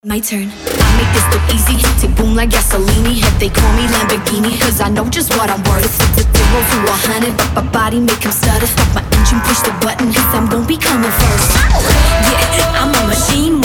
My turn. I make this look easy. Tick boom like Gasolini. If they call me Lamborghini, cause I know just what I'm worth. It's 0 to 100, but my body make him stutter. Stop my engine, push the button, cause I'm gon' be coming first. Yeah, I'm a machine.